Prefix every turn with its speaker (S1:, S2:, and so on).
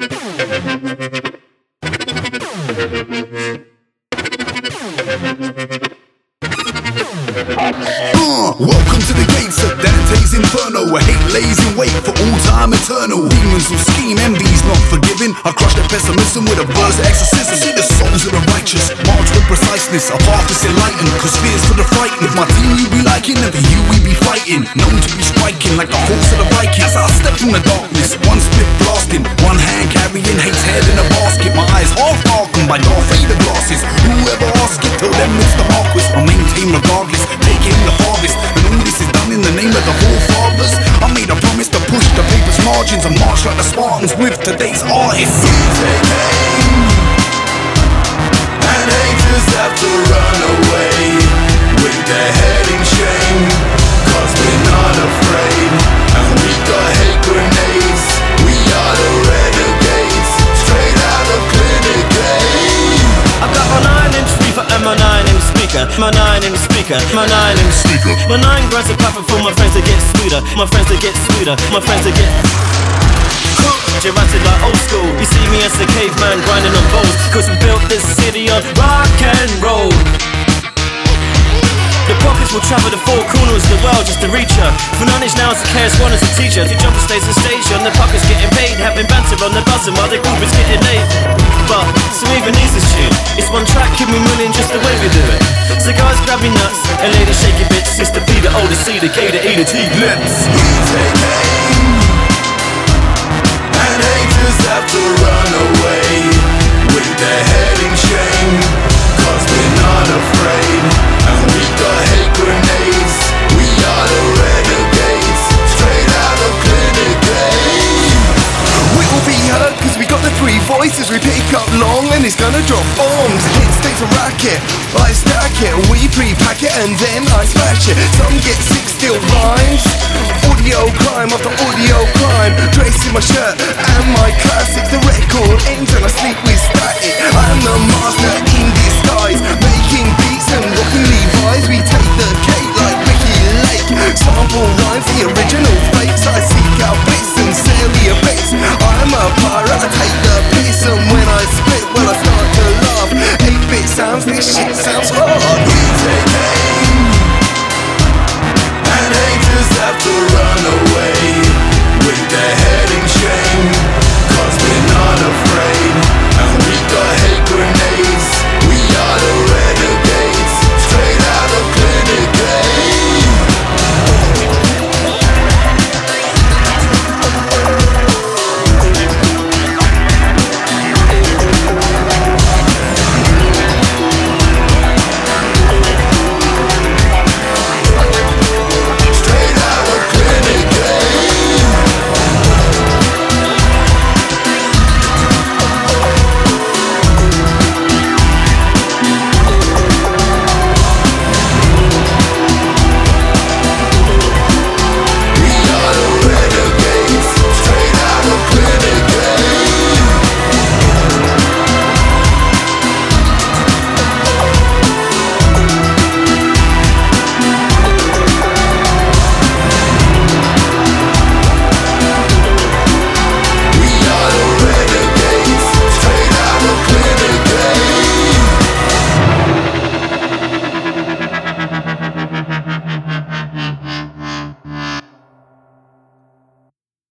S1: Welcome to the gates of Dante's Inferno. I hate lays in wait for all time eternal. Demons will scheme, envy's not forgiving. I crush their pessimism with a verse of exorcism. See the souls of the righteous march with preciseness. Our path is enlightened, cause fear's for the frightened. With my team you be liking, and for you we be fighting. Known to be striking like the horse of the Viking. As I step from the darkness, one split blasting, one hand carrying hate's head in a basket. My eyes half darkened by Darth Vader glasses. Whoever asks it, tell them it's the Marquis. I maintain regardless, taking the harvest. And all this is done in the name of the forefathers. I made a promise to push the paper's margins and march like the Spartans with today's artists.
S2: We take aim, and haters have to run away with their head in shame, cause we're not afraid. And we got hate grenades, we are the renegades, straight out of Clinic A.
S3: I got my 9-inch reefer and my 9-inch speaker, my 9-inch speaker, my 9-inch speaker. My 9 grams of pepper for my friends to get sweeter, my friends to get sweeter, my friends to get Jurassic like old school. You see me as a caveman grinding on bowls, cause we built this city on rock and roll. The pockets will travel the four corners of the world just to reach her. For knowledge now as a KS1 as a teacher. The jumper stays on station, the pockets getting paid, having banter on the buzzer while the group is getting late. But, so even needs this tune. It's one track, keep me winning just the way we do it. So guys grab your nuts, and ladies shake your bits. It's the P, the O, the C, the K, the E, the T, let's.
S2: We take aim, and haters have to run away with their head in shame, cause we're not afraid. And we got hate grenades, we are the renegades, straight out of Clinic A.
S1: We will be heard cause we got the three voices. We pick up long and it's gonna drop bombs. Hit stays a racket, I stack it. We pre-pack it and then I smash it. Some get sick, still rhymes. Audio crime after audio crime. Tracing my shirt and my classics. The record ends and I sleep with